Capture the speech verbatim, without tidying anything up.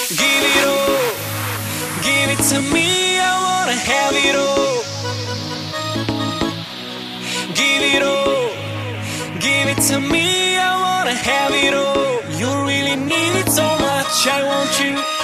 Give it all, give it to me, I wanna have it all. Give it all, give it to me, I wanna have it all. You really need it so much, I want you.